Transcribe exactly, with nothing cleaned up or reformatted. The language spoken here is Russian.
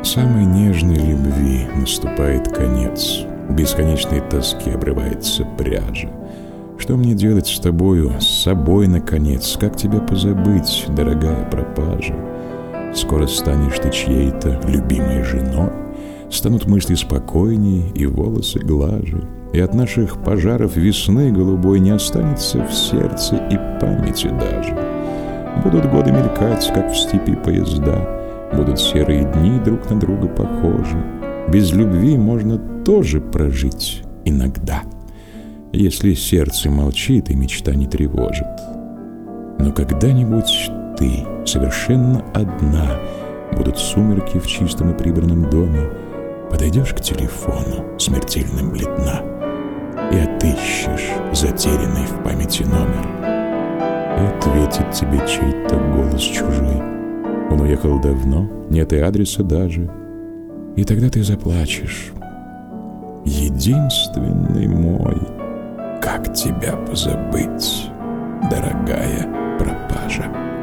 Самой нежной любви наступает конец, бесконечной тоски обрывается пряжа. Что мне делать с тобою, с собой, наконец? Как тебя позабыть, дорогая пропажа? Скоро станешь ты чьей-то любимой женой, станут мысли спокойней и волосы глаже, и от наших пожаров весны голубой не останется в сердце и памяти даже. Будут годы мелькать, как в степи поезда, будут серые дни друг на друга похожи. Без любви можно тоже прожить иногда, если сердце молчит и мечта не тревожит. Но когда-нибудь ты совершенно одна, будут сумерки в чистом и прибранном доме, подойдешь к телефону, смертельно бледна, и отыщешь затерянный в памяти номер. И ответит тебе чей-то голос чужой. Он уехал давно, нет и адреса даже. И тогда ты заплачешь: единственный мой, как тебя позабыть, дорогая пропажа?